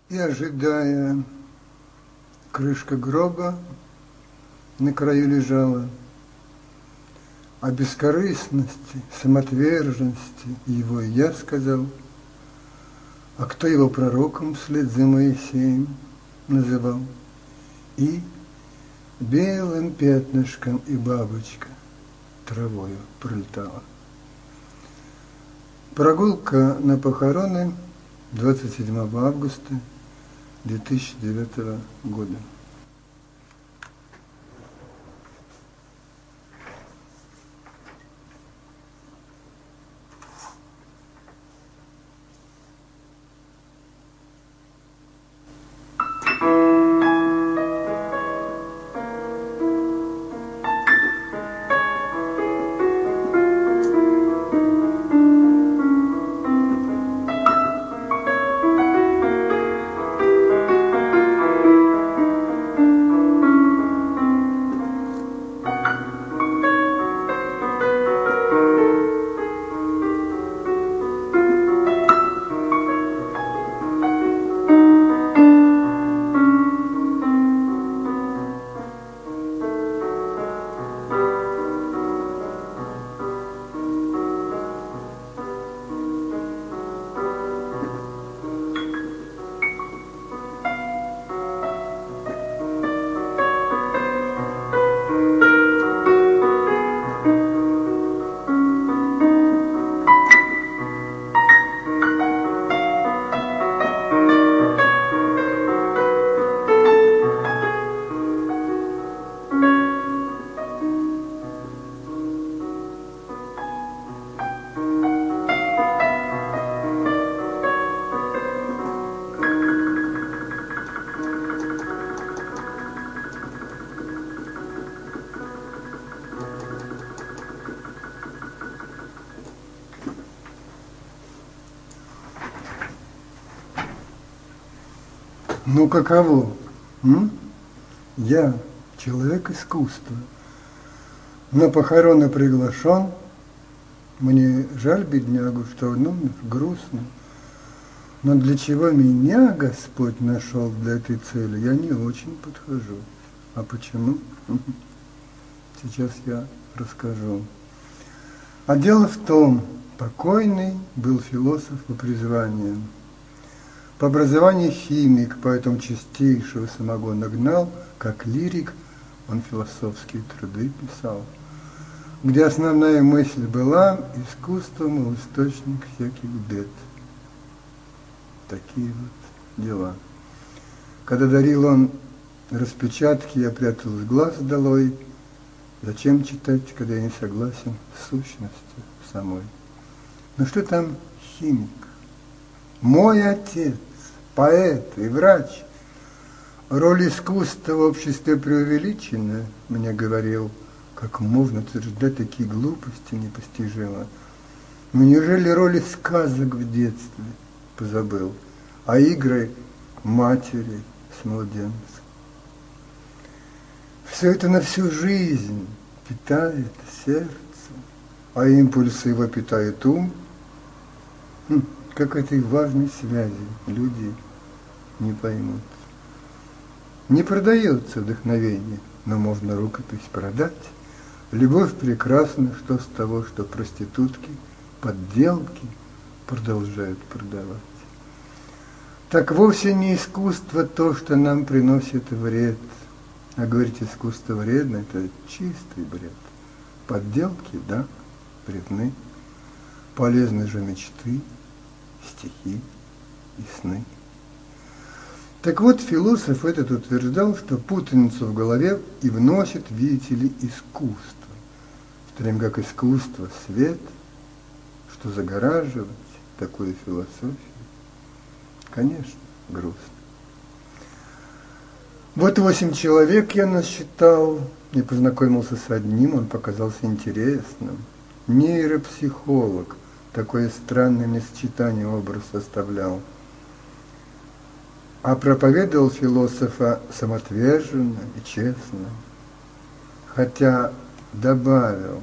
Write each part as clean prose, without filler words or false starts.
И, ожидая, крышка гроба на краю лежала. О бескорыстности, самоотверженности его и я сказал. А кто его пророком вслед за Моисеем называл? И белым пятнышком и бабочка травою пролетала. Прогулка на похороны 27 августа 2009 года. Ну каково? Я человек искусства. На похороны приглашен. Мне жаль беднягу, что он умер, грустно. Но для чего меня Господь нашел для этой цели, я не очень подхожу. А почему? Сейчас я расскажу. А дело в том, покойный был философ по призванию. По образованию химик, поэтому чистейшего самогона гнал, как лирик, он философские труды писал, где основная мысль была: искусство, мол, источник всяких бед. Такие вот дела. Когда дарил он распечатки, я прятал с глаз долой. Зачем читать, когда я не согласен с сущностью самой? Ну что там химик? Мой отец, поэт и врач, роль искусства в обществе преувеличена, мне говорил, как можно утверждать такие глупости непостижимо. Ну неужели роли сказок в детстве позабыл, а игры матери с младенцем? Все это на всю жизнь питает сердце, а импульсы его питает ум. Как этой важной связи люди не поймут. Не продается вдохновение, но можно рукопись продать. Любовь прекрасна, что с того, что проститутки, подделки продолжают продавать. Так вовсе не искусство то, что нам приносит вред. А говорить, искусство вредно, это чистый бред. Подделки, да, вредны. Полезны же мечты, стихи и сны. Так вот, философ этот утверждал, что путаницу в голове и вносит, видите ли, искусство. В то время как искусство – свет, что загораживать такую философию, конечно, грустно. Вот 8 человек я насчитал и познакомился с одним, он показался интересным. Нейропсихолог, такое странное мне сочетание образ составлял. А проповедовал философа самоотверженно и честно, хотя добавил: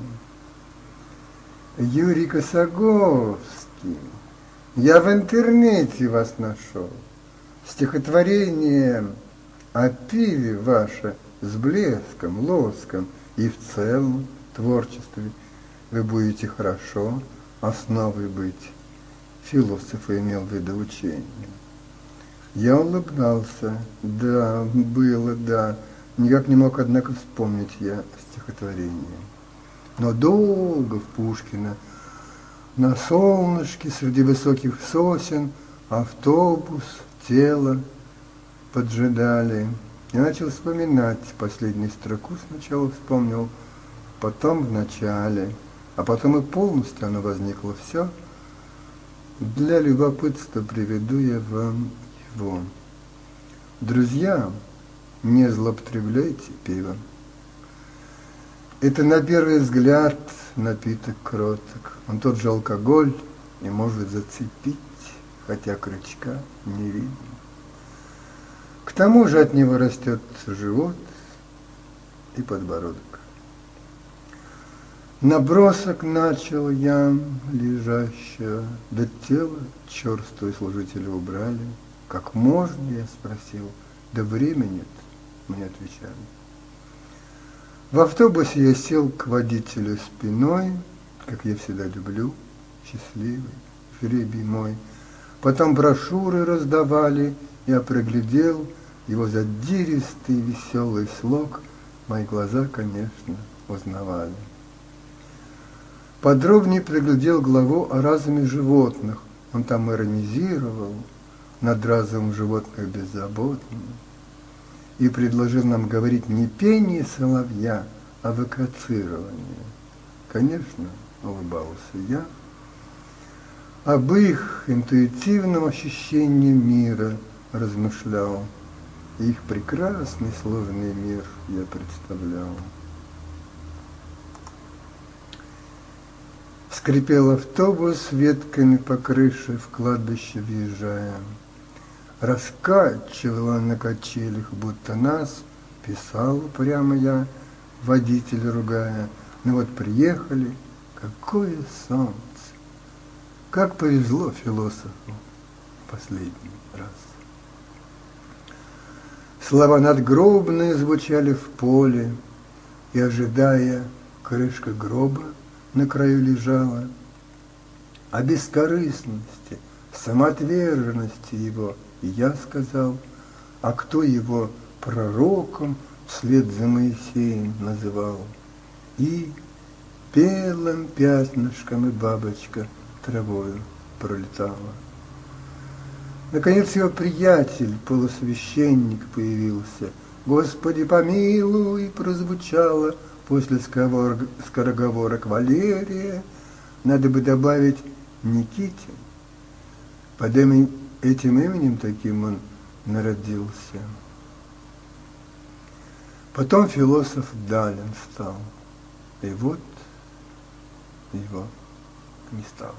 Юрий Косоговский, я в интернете вас нашел. Стихотворение о пиве ваше с блеском, лоском и в целом творчестве вы будете хорошо основой быть. Философ имел в виду учение. Я улыбался. Да, было, да. Никак не мог, однако, вспомнить я стихотворение. Но долго в Пушкина на солнышке среди высоких сосен автобус, тело поджидали. Я начал вспоминать последнюю строку, сначала вспомнил, потом в начале, а потом и полностью оно возникло все. Для любопытства приведу я вам его. Друзья, не злоупотребляйте пивом. Это на первый взгляд напиток кроток. Он тот же алкоголь и может зацепить, хотя крючка не видно. К тому же от него растет живот и подбородок. Набросок начал я лежащего, да тело черствое служители убрали. Как можно, я спросил, да времени нет, мне отвечали. В автобусе я сел к водителю спиной, как я всегда люблю, счастливый, жребий мой. Потом брошюры раздавали, я проглядел его задиристый веселый слог, мои глаза, конечно, узнавали. Подробнее приглядел главу о разуме животных. Он там иронизировал над разумом животных беззаботным и предложил нам говорить не пение соловья, а вокацирование. Конечно, улыбался я. Об их интуитивном ощущении мира размышлял. Их прекрасный сложный мир я представлял. Скрипел автобус ветками по крыше, в кладбище въезжая. Раскачивала на качелях, будто нас писал прямо я, водитель ругая. Ну вот приехали, какое солнце! Как повезло философу последний раз. Слова надгробные звучали в поле, и, ожидая, крышка гроба на краю лежала. О бескорыстности, самоотверженности его я сказал, а кто его пророком вслед за Моисеем называл. И белым пятнышком и бабочка травою пролетала. Наконец его приятель, полусвященник, появился. «Господи, помилуй!» прозвучало после скороговорок Валерия. Надо бы добавить Никитин. Под этим именем таким он народился. Потом философ Далин стал. И вот его не стало.